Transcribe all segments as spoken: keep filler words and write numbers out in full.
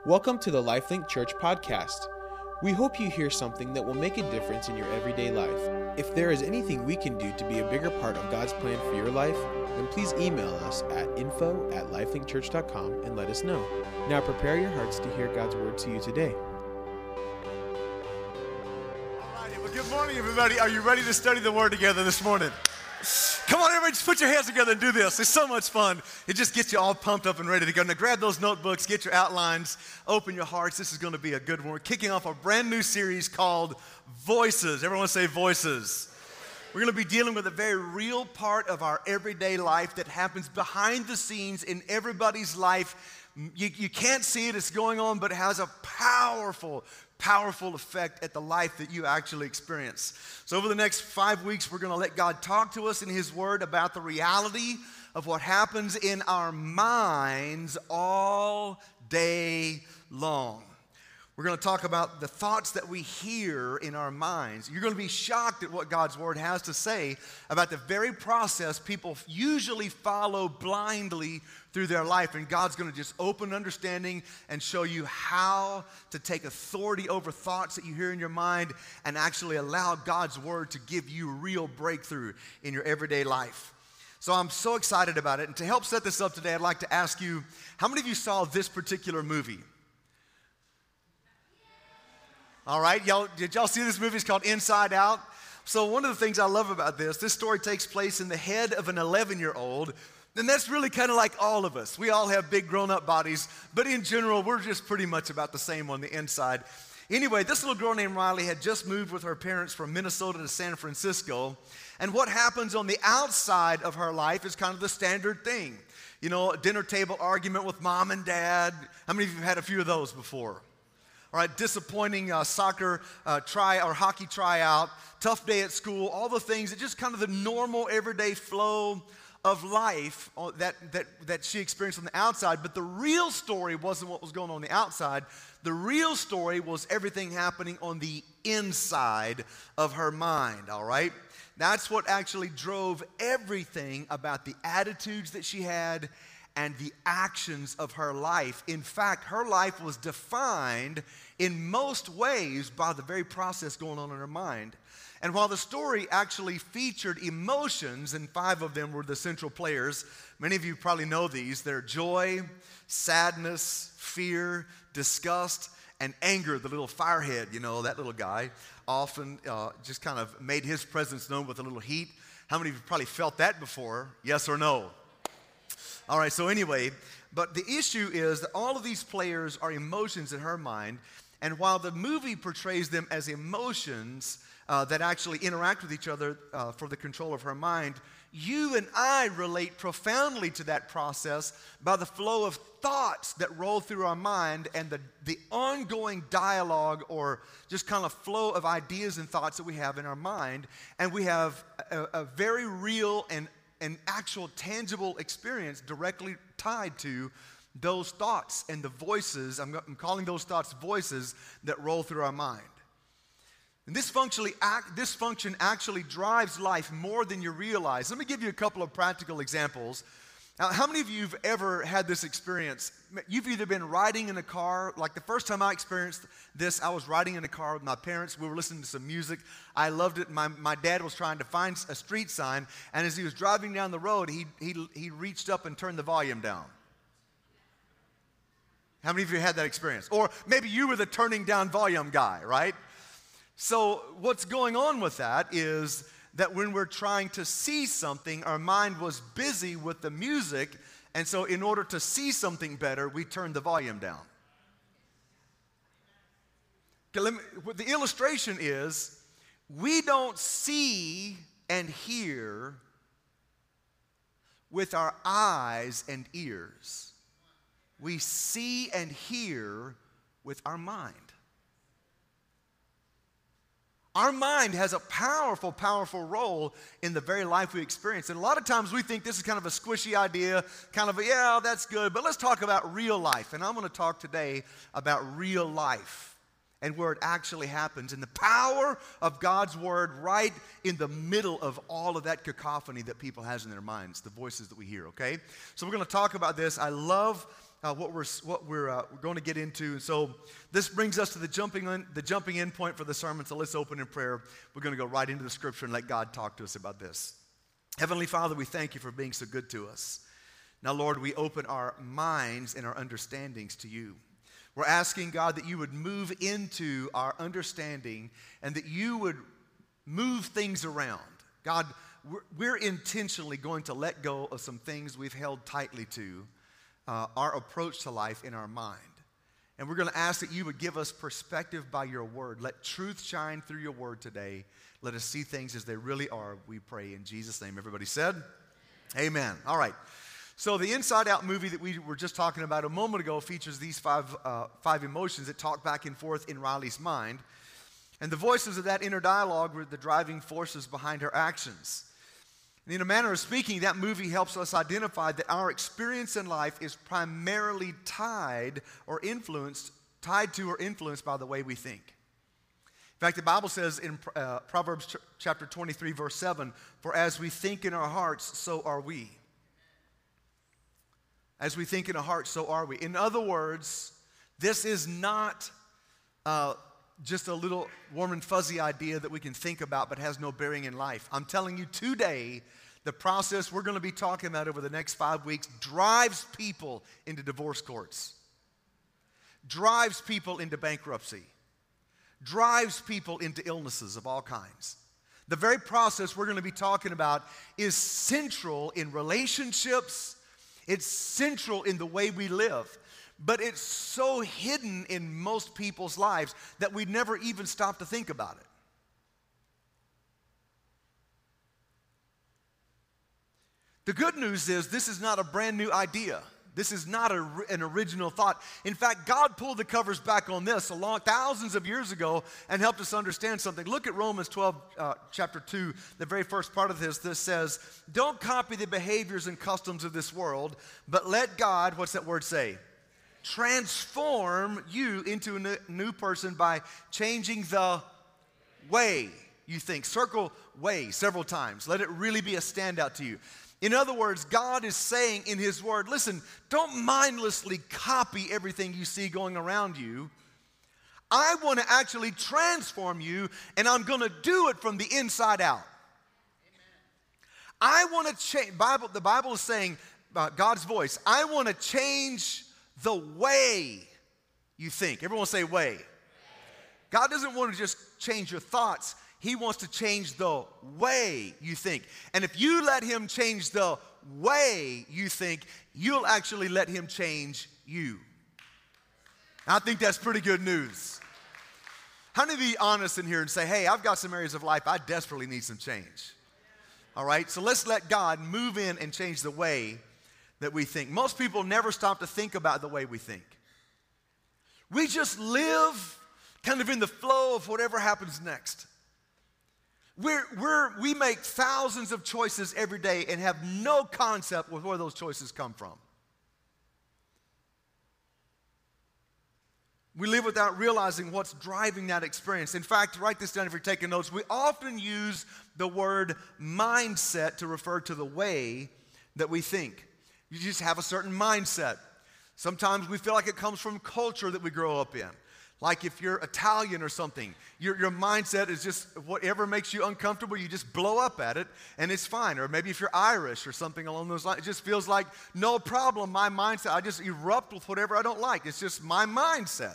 Welcome to the LifeLink Church podcast. We hope you hear something that will make a difference in your everyday life. If there is anything we can do to be a bigger part of God's plan for your life, then please email us at info at lifelink church dot com and let us know. Now prepare your hearts to hear God's word to you today. All righty, well, good morning, everybody. Are you ready to study the word together this morning? Come on, everybody, just put your hands together and do this. It's so much fun. It just gets you all pumped up and ready to go. Now, grab those notebooks, get your outlines, open your hearts. This is going to be a good one. We're kicking off a brand new series called Voices. Everyone say Voices. We're going to be dealing with a very real part of our everyday life that happens behind the scenes in everybody's life. You, you can't see it, it's going on, but it has a powerful, powerful effect at the life that you actually experience. So over the next five weeks, we're going to let God talk to us in His Word about the reality of what happens in our minds all day long. We're going to talk about the thoughts that we hear in our minds. You're going to be shocked at what God's Word has to say about the very process people usually follow blindly through their life. And God's going to just open understanding and show you how to take authority over thoughts that you hear in your mind and actually allow God's Word to give you real breakthrough in your everyday life. So I'm so excited about it. And to help set this up today, I'd like to ask you, how many of you saw this particular movie? All right, y'all, did y'all see this movie? It's called Inside Out. So one of the things I love about this, this story takes place in the head of an eleven-year-old, and that's really kind of like all of us. We all have big grown-up bodies, but in general, we're just pretty much about the same on the inside. Anyway, this little girl named Riley had just moved with her parents from Minnesota to San Francisco, and what happens on the outside of her life is kind of the standard thing. You know, a dinner table argument with mom and dad. How many of you have had a few of those before? All right, disappointing uh, soccer uh, try or hockey tryout, tough day at school, all the things that just kind of the normal everyday flow of life that, that, that she experienced on the outside. But the real story wasn't what was going on on the outside. The real story was everything happening on the inside of her mind, all right? That's what actually drove everything about the attitudes that she had and the actions of her life. In fact, her life was defined in most ways by the very process going on in her mind. And while the story actually featured emotions, and five of them were the central players, many of you probably know these. They're joy, sadness, fear, disgust, and anger. The little firehead, you know, that little guy, often uh, just kind of made his presence known with a little heat. How many of you probably felt that before? Yes or no? All right, so anyway, but the issue is that all of these players are emotions in her mind, and while the movie portrays them as emotions uh, that actually interact with each other uh, for the control of her mind, you and I relate profoundly to that process by the flow of thoughts that roll through our mind and the, the ongoing dialogue or just kind of flow of ideas and thoughts that we have in our mind, and we have a, a very real and an actual tangible experience directly tied to those thoughts and the voices, I'm, I'm calling those thoughts voices that roll through our mind. And this, functionally act, this function actually drives life more than you realize. Let me give you a couple of practical examples. Now, how many of you have ever had this experience? You've either been riding in a car, like the first time I experienced this, I was riding in a car with my parents. We were listening to some music. I loved it. My, my dad was trying to find a street sign, and as he was driving down the road, he, he, he reached up and turned the volume down. How many of you had that experience? Or maybe you were the turning down volume guy, right? So what's going on with that is that when we're trying to see something, our mind was busy with the music, and so in order to see something better, we turned the volume down. Okay, let me, the illustration is, we don't see and hear with our eyes and ears. We see and hear with our mind. Our mind has a powerful, powerful role in the very life we experience. And a lot of times we think this is kind of a squishy idea, kind of a, yeah, that's good, but let's talk about real life. And I'm going to talk today about real life and where it actually happens and the power of God's Word right in the middle of all of that cacophony that people has in their minds, the voices that we hear, okay? So we're going to talk about this. I love uh, what we're what we're uh, we're going to get into. So this brings us to the jumping in, the jumping in point for the sermon. So let's open in prayer. We're going to go right into the scripture and let God talk to us about this. Heavenly Father, we thank you for being so good to us. Now, Lord, we open our minds and our understandings to you. We're asking, God, that you would move into our understanding and that you would move things around. God, we're, we're intentionally going to let go of some things we've held tightly to, uh, our approach to life in our mind. And we're going to ask that you would give us perspective by your word. Let truth shine through your word today. Let us see things as they really are, we pray in Jesus' name. Everybody said? Amen. All right. So the Inside Out movie that we were just talking about a moment ago features these five, uh, five emotions that talk back and forth in Riley's mind. And the voices of that inner dialogue were the driving forces behind her actions. And in a manner of speaking, that movie helps us identify that our experience in life is primarily tied or influenced, tied to or influenced by the way we think. In fact, the Bible says in uh, Proverbs ch- chapter twenty-three, verse seven, "For as we think in our hearts, so are we." As we think in our hearts, so are we. In other words, this is not uh, just a little warm and fuzzy idea that we can think about but has no bearing in life. I'm telling you today, the process we're going to be talking about over the next five weeks drives people into divorce courts, drives people into bankruptcy, drives people into illnesses of all kinds. The very process we're going to be talking about is central in relationships. It's central in the way we live, but it's so hidden in most people's lives that we never even stop to think about it. The good news is this is not a brand new idea. This is not a, an original thought. In fact, God pulled the covers back on this a long, thousands of years ago and helped us understand something. Look at Romans twelve, uh, chapter two, the very first part of this. This says, "Don't copy the behaviors and customs of this world, but let God," what's that word say? "Transform you into a new, new person by changing the way you think." Circle way several times. Let it really be a standout to you. In other words, God is saying in his word, listen, don't mindlessly copy everything you see going around you. I want to actually transform you, and I'm going to do it from the inside out. Amen. I want to change. Bible, the Bible is saying, uh, God's voice, I want to change the way you think. Everyone say way. way. God doesn't want to just change your thoughts. He wants to change the way you think. And if you let him change the way you think, you'll actually let him change you. I think that's pretty good news. How many of you be honest in here and say, hey, I've got some areas of life I desperately need some change? All right, so let's let God move in and change the way that we think. Most people never stop to think about the way we think. We just live kind of in the flow of whatever happens next. We're, we're, we make thousands of choices every day and have no concept of where those choices come from. We live without realizing what's driving that experience. In fact, write this down if you're taking notes. We often use the word mindset to refer to the way that we think. You just have a certain mindset. Sometimes we feel like it comes from culture that we grow up in. Like if you're Italian or something, your, your mindset is just whatever makes you uncomfortable, you just blow up at it and it's fine. Or maybe if you're Irish or something along those lines, it just feels like no problem, my mindset, I just erupt with whatever I don't like. It's just my mindset.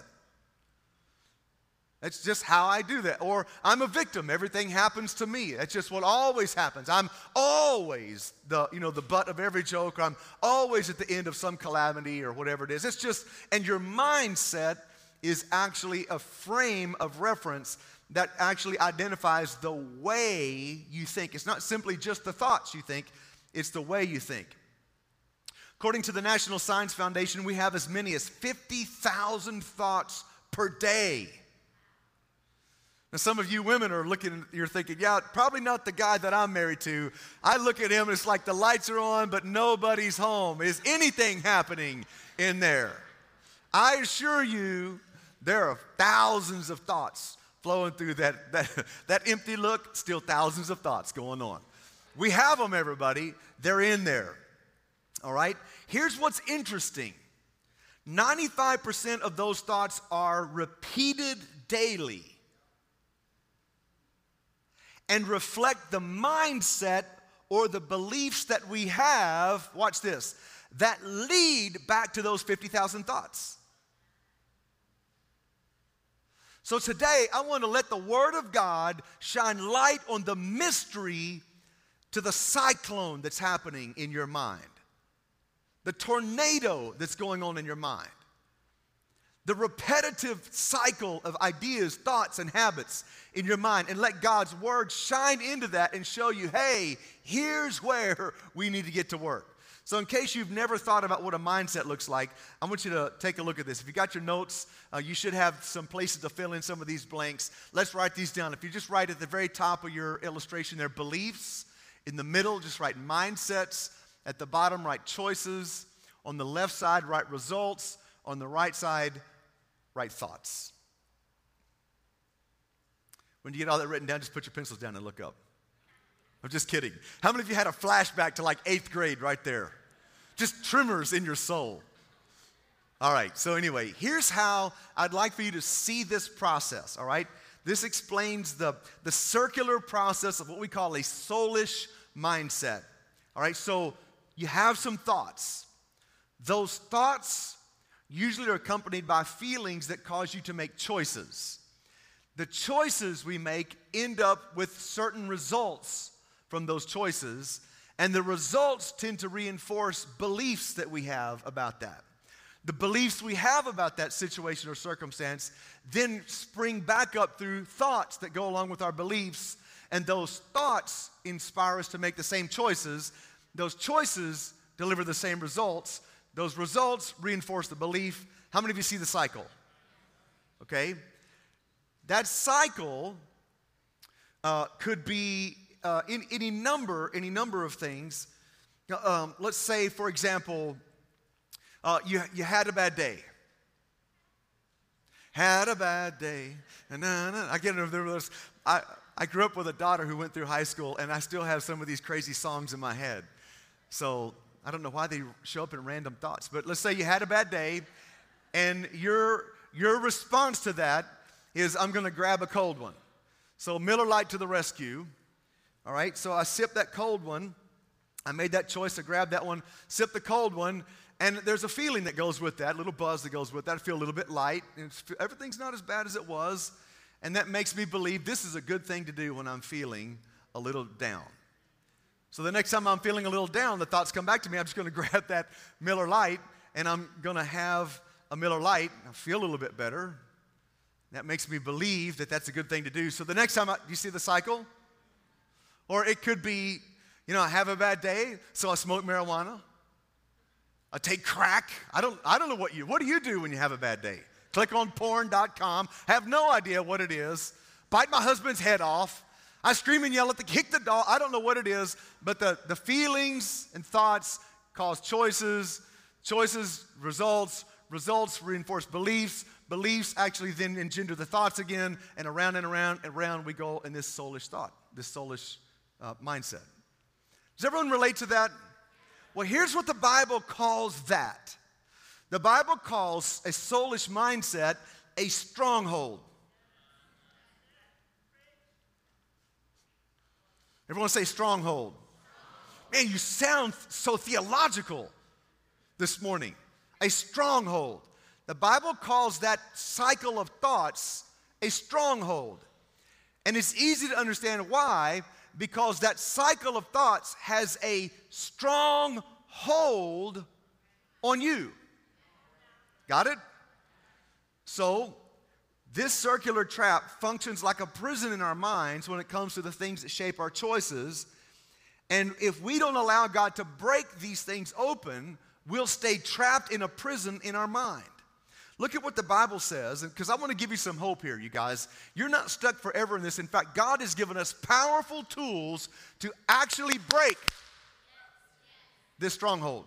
That's just how I do that. Or I'm a victim. Everything happens to me. That's just what always happens. I'm always the, you know, the butt of every joke. Or I'm always at the end of some calamity or whatever it is. It's just, and your mindset is actually a frame of reference that actually identifies the way you think. It's not simply just the thoughts you think, it's the way you think. According to the National Science Foundation, we have as many as fifty thousand thoughts per day. Now, some of you women are looking, you're thinking, yeah, probably not the guy that I'm married to. I look at him and it's like the lights are on, but nobody's home. Is anything happening in there? I assure you, there are thousands of thoughts flowing through that, that, that empty look, still thousands of thoughts going on. We have them, everybody. They're in there. All right? Here's what's interesting. ninety-five percent of those thoughts are repeated daily and reflect the mindset or the beliefs that we have, watch this, that lead back to those fifty thousand thoughts. So today, I want to let the Word of God shine light on the mystery to the cyclone that's happening in your mind, the tornado that's going on in your mind, the repetitive cycle of ideas, thoughts, and habits in your mind, and let God's Word shine into that and show you, hey, here's where we need to get to work. So in case you've never thought about what a mindset looks like, I want you to take a look at this. If you got your notes, uh, you should have some places to fill in some of these blanks. Let's write these down. If you just write at the very top of your illustration there, beliefs. In the middle, just write mindsets. At the bottom, write choices. On the left side, write results. On the right side, write thoughts. When you get all that written down, just put your pencils down and look up. I'm just kidding. How many of you had a flashback to like eighth grade right there? Just tremors in your soul. All right, so anyway, here's how I'd like for you to see this process, all right? This explains the, the circular process of what we call a soulish mindset. All right, so you have some thoughts. Those thoughts usually are accompanied by feelings that cause you to make choices. The choices we make end up with certain results from those choices, and the results tend to reinforce beliefs that we have about that. The beliefs we have about that situation or circumstance then spring back up through thoughts that go along with our beliefs, and those thoughts inspire us to make the same choices. Those choices deliver the same results. Those results reinforce the belief. How many of you see the cycle? Okay? That cycle uh, could be Uh, in any number, any number of things. Um, let's say, for example, uh, you you had a bad day. Had a bad day. Na, na. I get those. I I grew up with a daughter who went through high school, and I still have some of these crazy songs in my head. So I don't know why they show up in random thoughts. But let's say you had a bad day, and your your response to that is, I'm going to grab a cold one. So Miller Lite to the rescue. All right, so I sipped that cold one. I made that choice to grab that one, sip the cold one, and there's a feeling that goes with that, a little buzz that goes with that. I feel a little bit light, and it's, everything's not as bad as it was, and that makes me believe this is a good thing to do when I'm feeling a little down. So the next time I'm feeling a little down, the thoughts come back to me. I'm just going to grab that Miller Lite, and I'm going to have a Miller Lite. I feel a little bit better. That makes me believe that that's a good thing to do. So the next time, I, do you see the cycle? Or it could be, you know, I have a bad day, so I smoke marijuana. I take crack. I don't, I don't know what you, what do you do when you have a bad day? Click on porn dot com, have no idea what it is, bite my husband's head off. I scream and yell at the, kick the dog. I don't know what it is, but the, the feelings and thoughts cause choices. Choices, results. Results reinforce beliefs. Beliefs actually then engender the thoughts again, and around and around and around we go in this soulish thought, this soulish Uh, mindset. Does everyone relate to that? Well, here's what the Bible calls that. The Bible calls a soulish mindset a stronghold. Everyone say stronghold. Man, you sound so theological this morning. A stronghold. The Bible calls that cycle of thoughts a stronghold. And it's easy to understand why, because that cycle of thoughts has a strong hold on you. Got it? So, this circular trap functions like a prison in our minds when it comes to the things that shape our choices. And if we don't allow God to break these things open, we'll stay trapped in a prison in our mind. Look at what the Bible says, because I want to give you some hope here, you guys. You're not stuck forever in this. In fact, God has given us powerful tools to actually break this stronghold.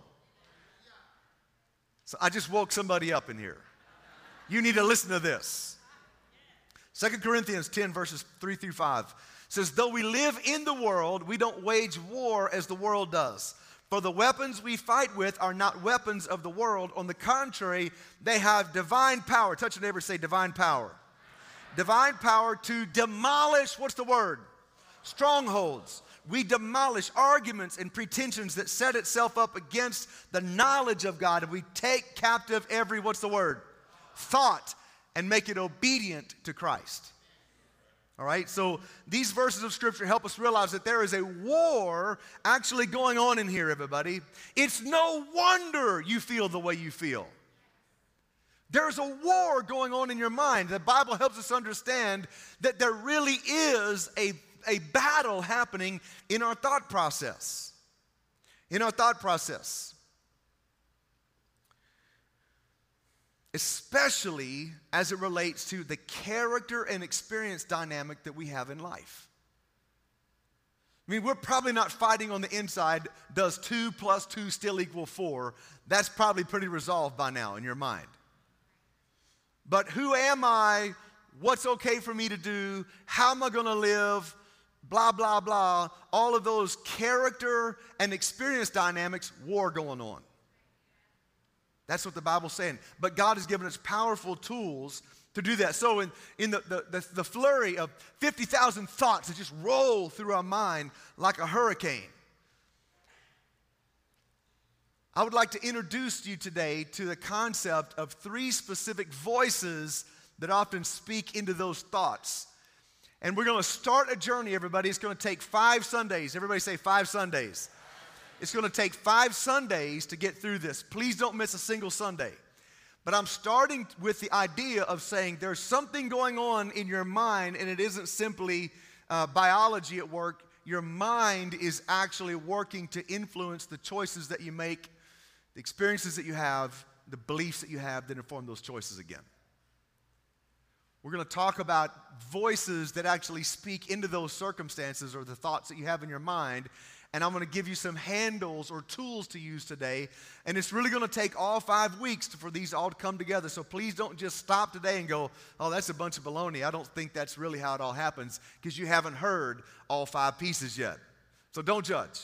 So I just woke somebody up in here. You need to listen to this. Second Corinthians ten, verses three through five says, though we live in the world, we don't wage war as the world does. For the weapons we fight with are not weapons of the world. On the contrary, they have divine power. Touch your neighbor, say divine power. Divine power to demolish, what's the word? Strongholds. We demolish arguments and pretensions that set itself up against the knowledge of God. And we take captive every, what's the word? Thought, and make it obedient to Christ. All right, so these verses of Scripture help us realize that there is a war actually going on in here, everybody. It's no wonder you feel the way you feel. There's a war going on in your mind. The Bible helps us understand that there really is a, a battle happening in our thought process. In our thought process. Especially as it relates to the character and experience dynamic that we have in life. I mean, we're probably not fighting on the inside, does two plus two still equal four? That's probably pretty resolved by now in your mind. But who am I? What's okay for me to do? How am I going to live? Blah, blah, blah. All of those character and experience dynamics, war going on. That's what the Bible's saying. But God has given us powerful tools to do that. So in, in the, the, the, the flurry of fifty thousand thoughts that just roll through our mind like a hurricane, I would like to introduce you today to the concept of three specific voices that often speak into those thoughts. And we're going to start a journey, everybody. It's going to take five Sundays. Everybody say five Sundays. It's going to take five Sundays to get through this. Please don't miss a single Sunday. But I'm starting with the idea of saying there's something going on in your mind, and it isn't simply uh, biology at work. Your mind is actually working to influence the choices that you make, the experiences that you have, the beliefs that you have that inform those choices again. We're going to talk about voices that actually speak into those circumstances or the thoughts that you have in your mind. And I'm going to give you some handles or tools to use today. And it's really going to take all five weeks for these all to come together. So please don't just stop today and go, oh, that's a bunch of baloney. I don't think that's really how it all happens, because you haven't heard all five pieces yet. So don't judge.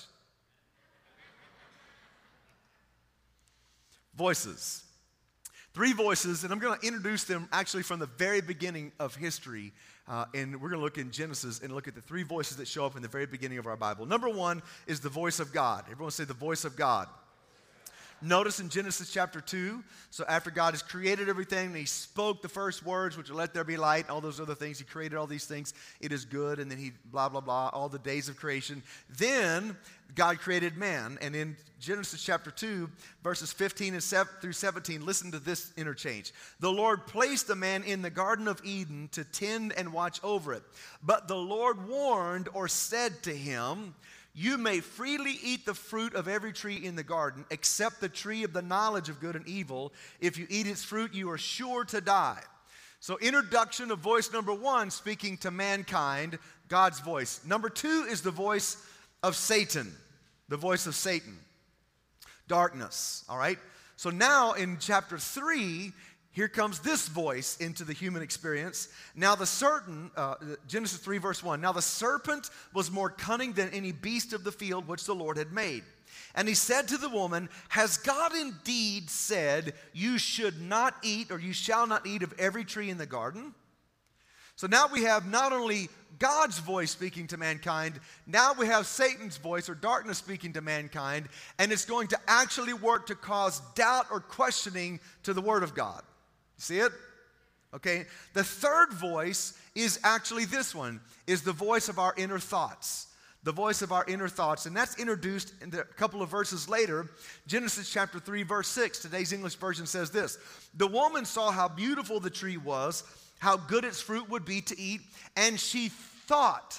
Voices. Three voices, and I'm going to introduce them actually from the very beginning of history. Uh, and we're going to look in Genesis and look at the three voices that show up in the very beginning of our Bible. Number one is the voice of God. Everyone say the voice of God. Notice in Genesis chapter two, so after God has created everything, and he spoke the first words, which are let there be light, all those other things. He created all these things. It is good, and then he blah, blah, blah, all the days of creation. Then God created man, and in Genesis chapter two, verses fifteen and seven through seventeen, listen to this interchange. The Lord placed the man in the Garden of Eden to tend and watch over it. But the Lord warned or said to him, you may freely eat the fruit of every tree in the garden, except the tree of the knowledge of good and evil. If you eat its fruit, you are sure to die. So introduction of voice number one, speaking to mankind, God's voice. Number two is the voice of Satan, the voice of Satan. Darkness, all right? So now in chapter three, here comes this voice into the human experience. Now the certain, uh, Genesis three verse one, now the serpent was more cunning than any beast of the field which the Lord had made. And he said to the woman, has God indeed said, you should not eat or you shall not eat of every tree in the garden? So now we have not only God's voice speaking to mankind, now we have Satan's voice or darkness speaking to mankind, and it's going to actually work to cause doubt or questioning to the Word of God. See it? Okay. The third voice is actually this one, is the voice of our inner thoughts. The voice of our inner thoughts. And that's introduced in a couple of verses later. Genesis chapter three, verse six. Today's English version says this. The woman saw how beautiful the tree was, how good its fruit would be to eat, and she thought.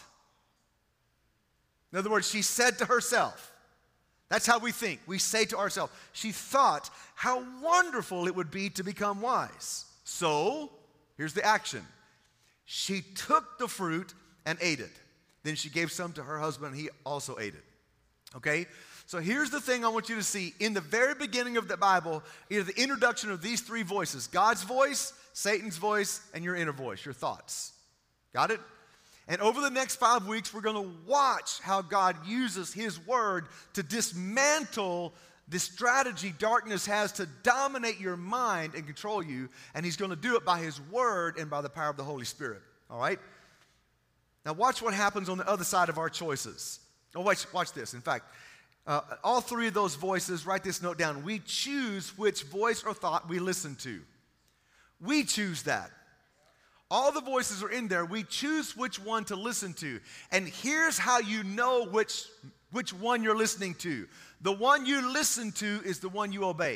In other words, she said to herself. That's how we think. We say to ourselves, she thought how wonderful it would be to become wise. So, here's the action. She took the fruit and ate it. Then she gave some to her husband, and he also ate it. Okay? So here's the thing I want you to see. In the very beginning of the Bible, is the introduction of these three voices. God's voice, Satan's voice, and your inner voice, your thoughts. Got it? And over the next five weeks, we're going to watch how God uses His Word to dismantle the strategy darkness has to dominate your mind and control you. And He's going to do it by His Word and by the power of the Holy Spirit. All right? Now watch what happens on the other side of our choices. Oh, watch, watch this. In fact, uh, all three of those voices, write this note down. We choose which voice or thought we listen to. We choose that. All the voices are in there. We choose which one to listen to. And here's how you know which, which one you're listening to. The one you listen to is the one you obey.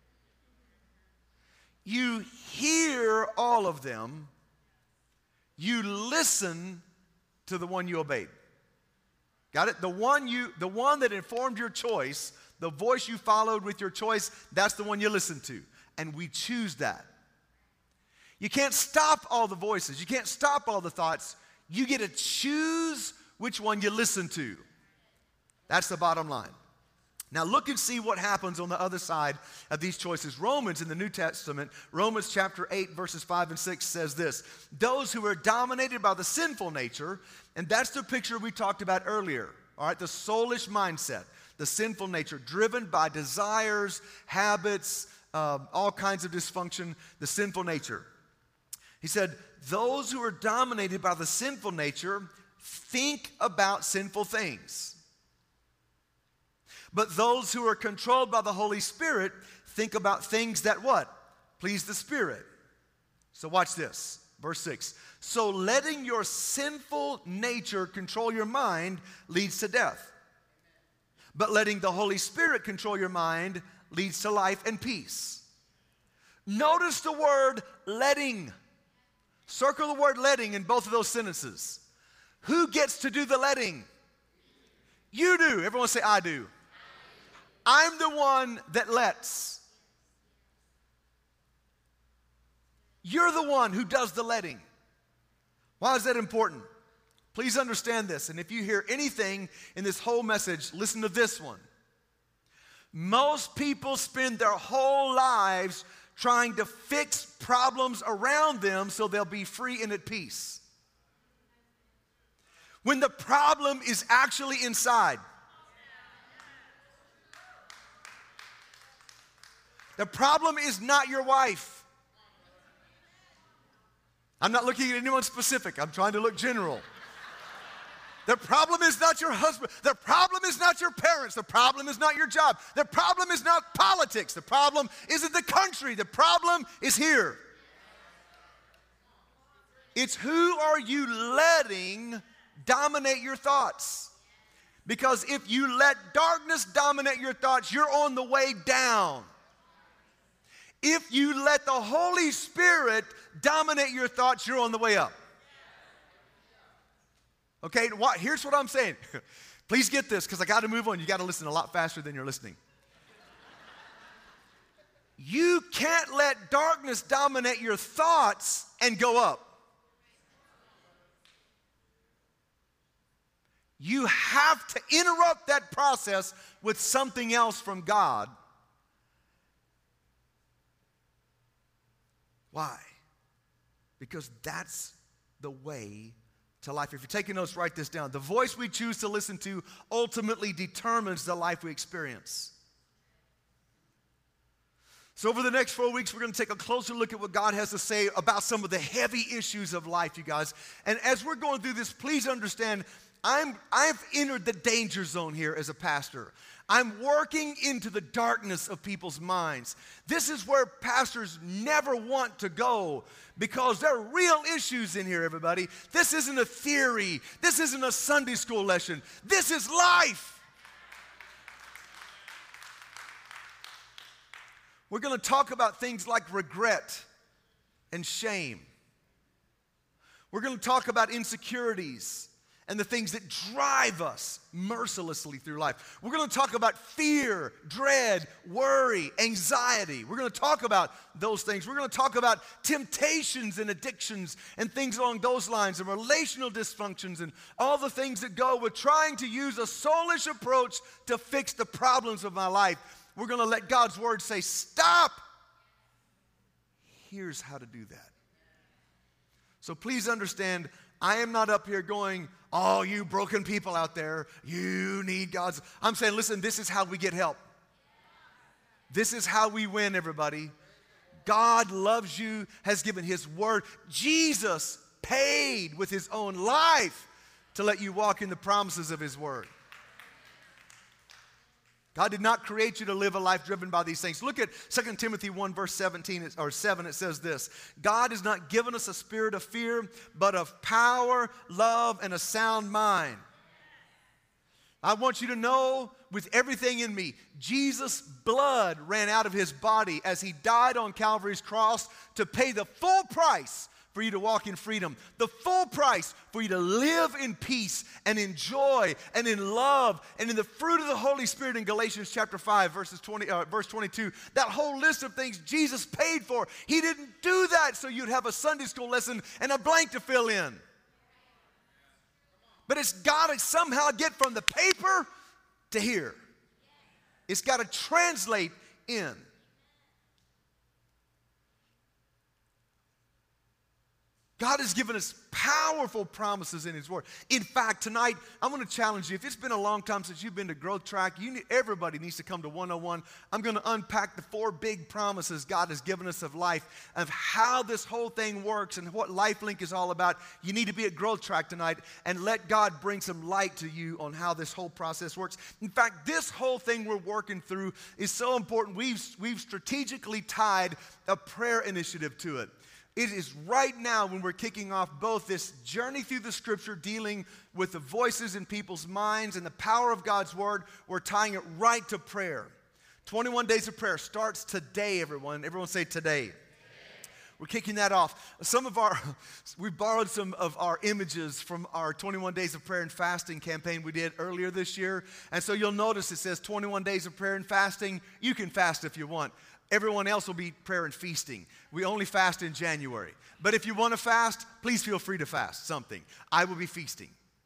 You hear all of them. You listen to the one you obeyed. Got it? The one you, the one that informed your choice, the voice you followed with your choice, that's the one you listen to. And we choose that. You can't stop all the voices. You can't stop all the thoughts. You get to choose which one you listen to. That's the bottom line. Now look and see what happens on the other side of these choices. Romans in the New Testament, Romans chapter eight, verses five and six says this. Those who are dominated by the sinful nature, and that's the picture we talked about earlier, all right, the soulish mindset, the sinful nature, driven by desires, habits, uh, all kinds of dysfunction, the sinful nature. He said, those who are dominated by the sinful nature think about sinful things. But those who are controlled by the Holy Spirit think about things that what? Please the Spirit. So watch this, verse six. So letting your sinful nature control your mind leads to death. But letting the Holy Spirit control your mind leads to life and peace. Notice the word letting. Circle the word letting in both of those sentences. Who gets to do the letting? You do. Everyone say, I do. I'm the one that lets. You're the one who does the letting. Why is that important? Please understand this. And if you hear anything in this whole message, listen to this one. Most people spend their whole lives trying to fix problems around them so they'll be free and at peace. When the problem is actually inside. The problem is not your wife. I'm not looking at anyone specific. I'm trying to look general. The problem is not your husband. The problem is not your parents. The problem is not your job. The problem is not politics. The problem isn't the country. The problem is here. It's who are you letting dominate your thoughts? Because if you let darkness dominate your thoughts, you're on the way down. If you let the Holy Spirit dominate your thoughts, you're on the way up. Okay, what, here's what I'm saying. Please get this, because I got to move on. You got to listen a lot faster than you're listening. You can't let darkness dominate your thoughts and go up. You have to interrupt that process with something else from God. Why? Because that's the way to life. If you're taking notes, write this down. The voice we choose to listen to ultimately determines the life we experience. So over the next four weeks, we're going to take a closer look at what God has to say about some of the heavy issues of life, you guys. And as we're going through this, please understand, I'm, I've entered the danger zone here as a pastor. I'm working into the darkness of people's minds. This is where pastors never want to go because there are real issues in here, everybody. This isn't a theory. This isn't a Sunday school lesson. This is life. We're going to talk about things like regret and shame. We're going to talk about insecurities and the things that drive us mercilessly through life. We're going to talk about fear, dread, worry, anxiety. We're going to talk about those things. We're going to talk about temptations and addictions and things along those lines and relational dysfunctions and all the things that go with trying to use a soulish approach to fix the problems of my life. We're going to let God's word say, stop. Here's how to do that. So please understand, I am not up here going, oh, you broken people out there, you need God's. I'm saying, listen, this is how we get help. This is how we win, everybody. God loves you, has given his word. Jesus paid with his own life to let you walk in the promises of his word. God did not create you to live a life driven by these things. Look at Second Timothy one, verse seventeen or seven. It says this: God has not given us a spirit of fear, but of power, love, and a sound mind. I want you to know with everything in me, Jesus' blood ran out of his body as he died on Calvary's cross to pay the full price for you to walk in freedom, the full price for you to live in peace and in joy and in love and in the fruit of the Holy Spirit in Galatians chapter five, verses twenty, uh, verse twenty-two. That whole list of things Jesus paid for. He didn't do that so you'd have a Sunday school lesson and a blank to fill in. But it's got to somehow get from the paper to here. It's got to translate in. God has given us powerful promises in his word. In fact, tonight, I want to challenge you. If it's been a long time since you've been to Growth Track, you need, everybody needs to come to one oh one. I'm going to unpack the four big promises God has given us of life, of how this whole thing works and what LifeLink is all about. You need to be at Growth Track tonight and let God bring some light to you on how this whole process works. In fact, this whole thing we're working through is so important. We've, we've strategically tied a prayer initiative to it. It is right now when we're kicking off both this journey through the scripture dealing with the voices in people's minds and the power of God's word. We're tying it right to prayer. twenty-one days of prayer starts today, everyone. Everyone say today. Today. We're kicking that off. Some of our, we borrowed some of our images from our twenty-one days of prayer and fasting campaign we did earlier this year. And so you'll notice it says twenty-one days of prayer and fasting. You can fast if you want. Everyone else will be prayer and feasting. We only fast in January. But if you want to fast, please feel free to fast something. I will be feasting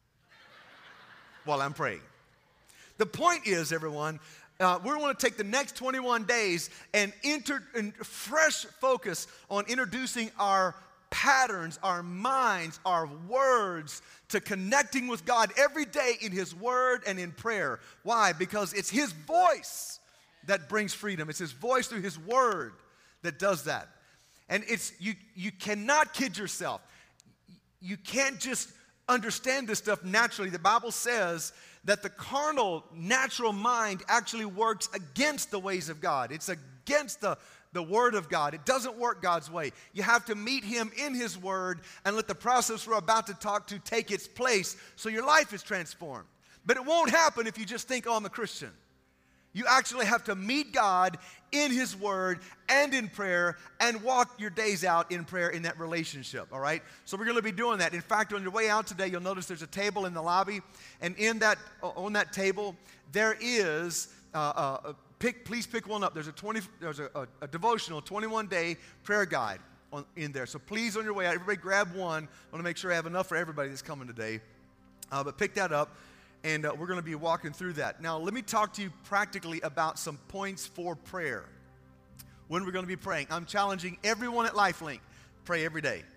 while I'm praying. The point is, everyone, uh, we want to take the next twenty-one days and enter in fresh focus on introducing our patterns, our minds, our words to connecting with God every day in his word and in prayer. Why? Because it's his voice that brings freedom. It's his voice through his word that does that. And it's you you cannot kid yourself. You can't just understand this stuff naturally. The Bible says that the carnal, natural mind actually works against the ways of God. It's against the, the word of God. It doesn't work God's way. You have to meet him in his word and let the process we're about to talk to take its place so your life is transformed. But it won't happen if you just think, oh, I'm a Christian. You actually have to meet God in his word and in prayer and walk your days out in prayer in that relationship, all right? So we're going to be doing that. In fact, on your way out today, you'll notice there's a table in the lobby, and in that on that table, there is, uh, uh, a pick. please pick one up. There's a twenty, there's a, a, a devotional, twenty-one day prayer guide on, in there. So please, on your way out, everybody grab one. I want to make sure I have enough for everybody that's coming today, uh, but pick that up. And uh, we're going to be walking through that. Now, let me talk to you practically about some points for prayer. When we're going to be praying. I'm challenging everyone at LifeLink, pray every day.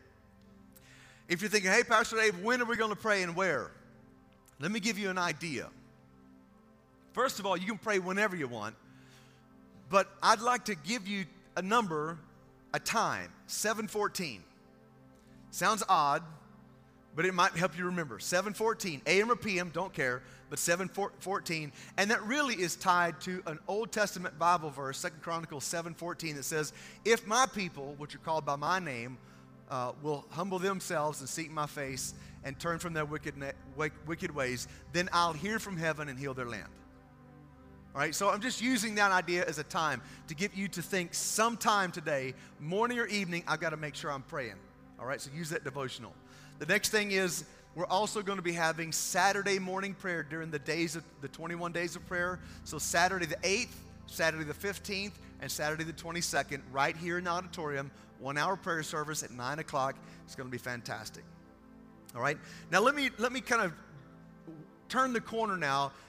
If you're thinking, hey, Pastor Dave, when are we going to pray and where? Let me give you an idea. First of all, you can pray whenever you want. But I'd like to give you a number, a time, seven fourteen. Sounds odd. But it might help you remember. seven fourteen, A M or P M, don't care, but seven fourteen. And that really is tied to an Old Testament Bible verse, Second Chronicles seven fourteen, that says, if my people, which are called by my name, uh, will humble themselves and seek my face and turn from their wicked, wicked ways, then I'll hear from heaven and heal their land. All right, so I'm just using that idea as a time to get you to think sometime today, morning or evening, I've got to make sure I'm praying. All right, so use that devotional. The next thing is we're also going to be having Saturday morning prayer during the days of the twenty-one days of prayer. So Saturday the eighth, Saturday the fifteenth, and Saturday the twenty-second, right here in the auditorium, one hour prayer service at nine o'clock. It's going to be fantastic. All right. Now let me let me kind of turn the corner now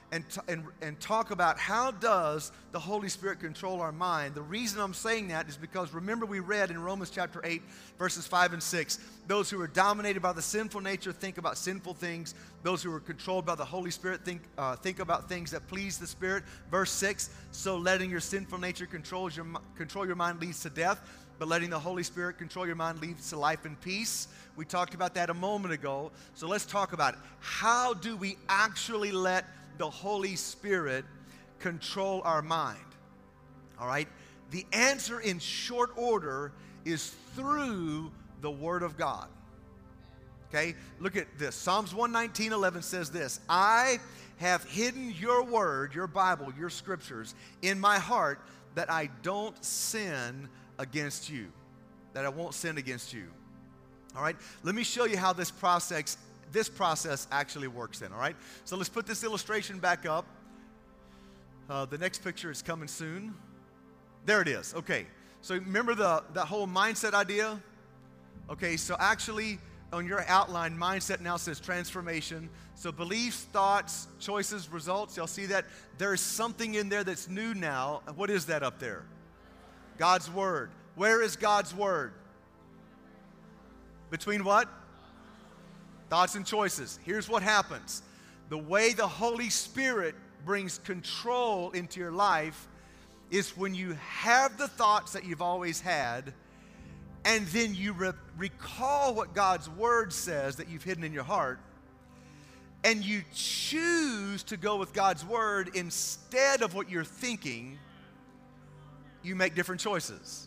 and, t- and, and talk about how does the Holy Spirit control our mind. The reason I'm saying that is because remember we read in Romans chapter eight, verses five and six, those who are dominated by the sinful nature think about sinful things. Those who are controlled by the Holy Spirit think, uh, think about things that please the Spirit. Verse six, so letting your sinful nature controls your, control your mind leads to death, but letting the Holy Spirit control your mind leads to life and peace. We talked about that a moment ago. So let's talk about it. How do we actually let the Holy Spirit control our mind? All right? The answer in short order is through the Word of God. Okay? Look at this. Psalms one nineteen, eleven says this, I have hidden your word, your Bible, your scriptures in my heart that I don't sin against you, that I won't sin against you. All right? Let me show you how this process this process actually works then, all right? So let's put this illustration back up. Uh, the next picture is coming soon. There it is. Okay. So remember the that whole mindset idea? Okay, so actually on your outline, mindset now says transformation. So beliefs, thoughts, choices, results. Y'all see that? There is something in there that's new now. What is that up there? God's Word. Where is God's Word? Between what? Thoughts and choices. Here's what happens. The way the Holy Spirit brings control into your life is when you have the thoughts that you've always had, and then you re- recall what God's Word says that you've hidden in your heart, and you choose to go with God's Word instead of what you're thinking, you make different choices.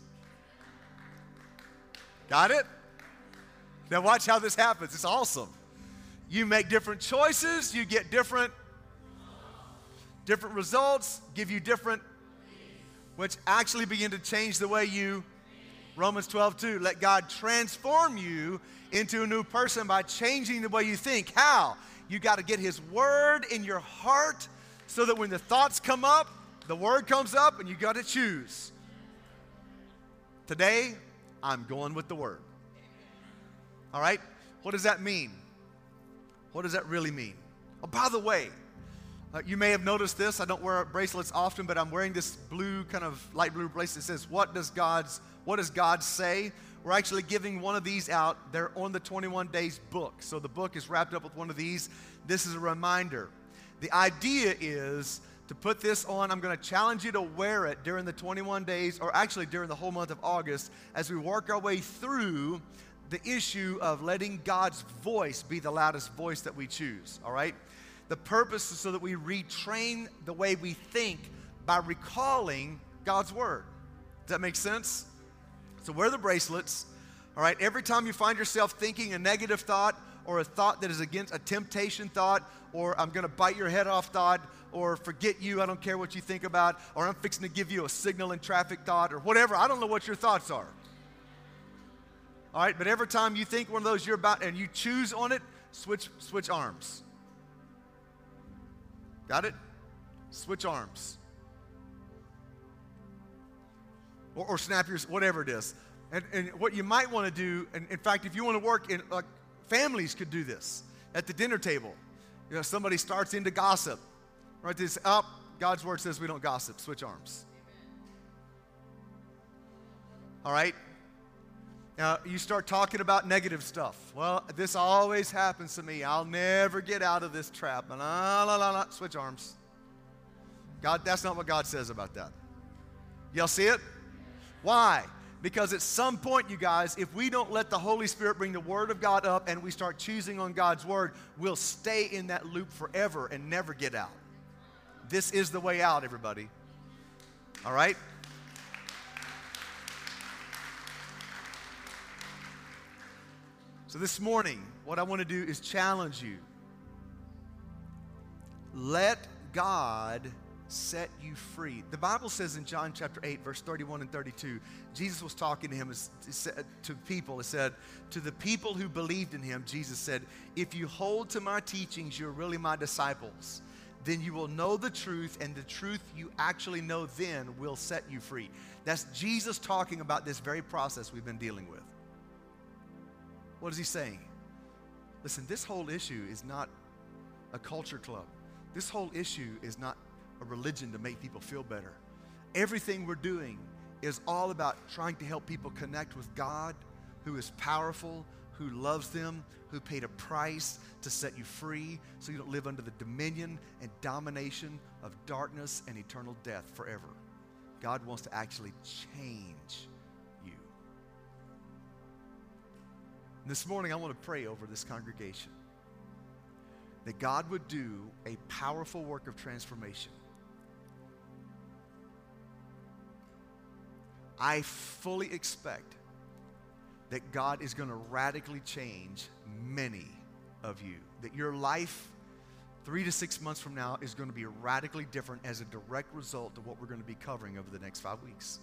Got it? Now watch how this happens. It's awesome. You make different choices, you get different different results, give you different, which actually begin to change the way you, Romans twelve two, let God transform you into a new person by changing the way you think. How? You got to get His Word in your heart so that when the thoughts come up, the Word comes up and you got to choose. Today, I'm going with the Word. All right? What does that mean? What does that really mean? Oh, by the way, uh, you may have noticed this. I don't wear bracelets often, but I'm wearing this blue, kind of light blue bracelet that says, what does God's, what does God say? We're actually giving one of these out. They're on the twenty-one days book. So the book is wrapped up with one of these. This is a reminder. The idea is to put this on. I'm going to challenge you to wear it during the twenty-one days, or actually during the whole month of August, as we work our way through the issue of letting God's voice be the loudest voice that we choose, all right? The purpose is so that we retrain the way we think by recalling God's Word. Does that make sense? So wear the bracelets, all right? Every time you find yourself thinking a negative thought or a thought that is against a temptation thought, or I'm going to bite your head off thought, or forget you, I don't care what you think about, or I'm fixing to give you a signal in traffic thought, or whatever. I don't know what your thoughts are. All right, but every time you think one of those you're about and you choose on it, switch switch arms. Got it? Switch arms. Or, or snap your, whatever it is. And, and what you might want to do, and in fact, if you want to work in, like, families could do this at the dinner table. You know, somebody starts into gossip. Right, this up, God's Word says we don't gossip. Switch arms. All right? Now, you start talking about negative stuff. Well, this always happens to me. I'll never get out of this trap. La, la, la, la. Switch arms. God, that's not what God says about that. Y'all see it? Why? Because at some point, you guys, if we don't let the Holy Spirit bring the Word of God up and we start choosing on God's Word, we'll stay in that loop forever and never get out. This is the way out, everybody. All right? So this morning, what I want to do is challenge you. Let God set you free. The Bible says in John chapter eight, verse thirty-one and thirty-two, Jesus was talking to him, to people. It said, to the people who believed in him, Jesus said, if you hold to my teachings, you're really my disciples. Then you will know the truth, and the truth you actually know then will set you free. That's Jesus talking about this very process we've been dealing with. What is he saying? Listen, this whole issue is not a culture club. This whole issue is not a religion to make people feel better. Everything we're doing is all about trying to help people connect with God, who is powerful, who loves them, who paid a price to set you free so you don't live under the dominion and domination of darkness and eternal death forever. God wants to actually change you. And this morning, I want to pray over this congregation that God would do a powerful work of transformation. I fully expect that God is going to radically change many of you. That your life three to six months from now is going to be radically different as a direct result of what we're going to be covering over the next five weeks.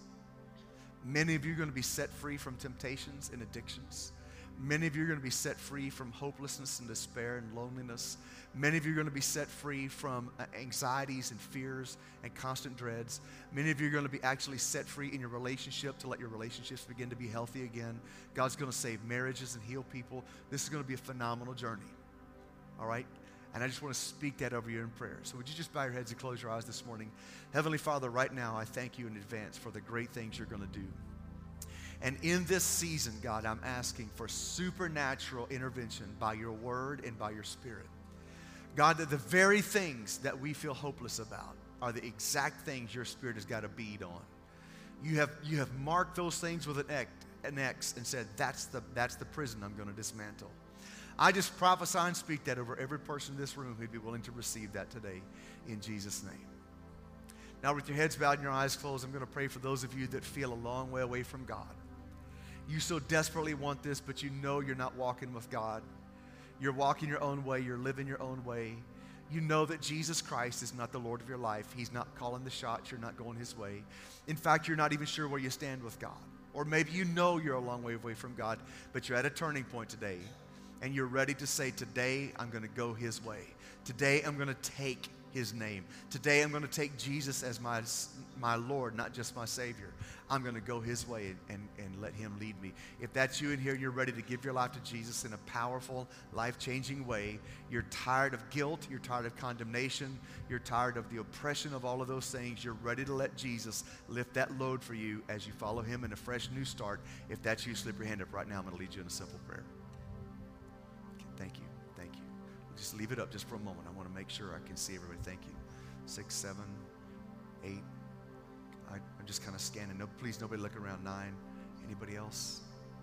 Many of you are going to be set free from temptations and addictions. Many of you are going to be set free from hopelessness and despair and loneliness. Many of you are going to be set free from anxieties and fears and constant dreads. Many of you are going to be actually set free in your relationship to let your relationships begin to be healthy again. God's going to save marriages and heal people. This is going to be a phenomenal journey. All right? And I just want to speak that over you in prayer. So would you just bow your heads and close your eyes this morning? Heavenly Father, right now I thank you in advance for the great things you're going to do. And in this season, God, I'm asking for supernatural intervention by your word and by your spirit. God, that the very things that we feel hopeless about are the exact things your spirit has got a bead on. You have, you have marked those things with an X, an X and said, that's the, that's the prison I'm going to dismantle. I just prophesy and speak that over every person in this room who'd be willing to receive that today in Jesus' name. Now, with your heads bowed and your eyes closed, I'm going to pray for those of you that feel a long way away from God. You so desperately want this, but you know you're not walking with God. You're walking your own way. You're living your own way. You know that Jesus Christ is not the Lord of your life. He's not calling the shots. You're not going his way. In fact, you're not even sure where you stand with God. Or maybe you know you're a long way away from God, but you're at a turning point today, and you're ready to say, today I'm going to go his way. Today I'm going to take his name. Today I'm going to take Jesus as my, my Lord, not just my Savior. I'm going to go his way and, and, and let him lead me. If that's you in here and you're ready to give your life to Jesus in a powerful, life-changing way, you're tired of guilt, you're tired of condemnation, you're tired of the oppression of all of those things, you're ready to let Jesus lift that load for you as you follow him in a fresh new start. If that's you, slip your hand up right now. I'm going to lead you in a simple prayer. Okay, thank you. Thank you. We'll just leave it up just for a moment. I want to make sure I can see everybody. Thank you. Six, seven, eight. I, I'm just kind of scanning. No, please, nobody look around. Nine. Anybody else?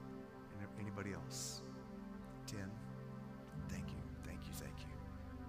Anybody else? Ten. Thank you. Thank you. Thank you.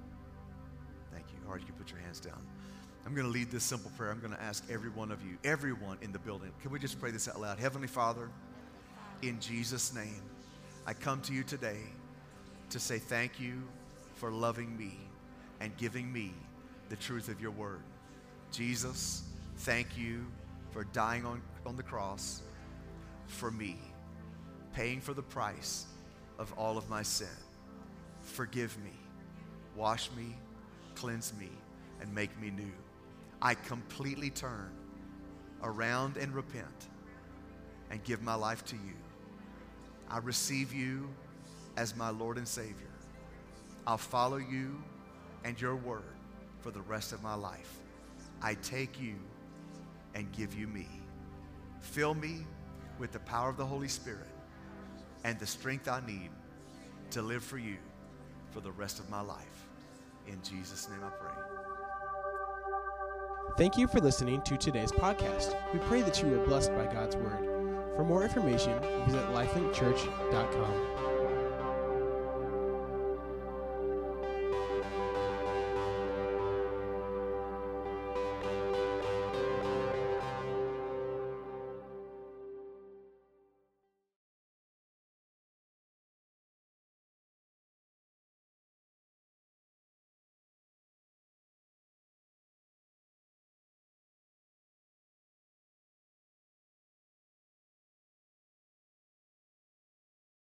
Thank you. All right, you can put your hands down. I'm going to lead this simple prayer. I'm going to ask every one of you, everyone in the building, can we just pray this out loud? Heavenly Father, in Jesus' name, I come to you today to say thank you for loving me and giving me the truth of your word. Jesus, thank you for dying on, on the cross for me, paying for the price of all of my sin. Forgive me, wash me, cleanse me, and make me new. I completely turn around and repent and give my life to you. I receive you as my Lord and Savior. I'll follow you and your word for the rest of my life. I take you and give you me. Fill me with the power of the Holy Spirit and the strength I need to live for you for the rest of my life. In Jesus' name I pray. Thank you for listening to today's podcast. We pray that you were blessed by God's word. For more information, visit lifelink church dot com.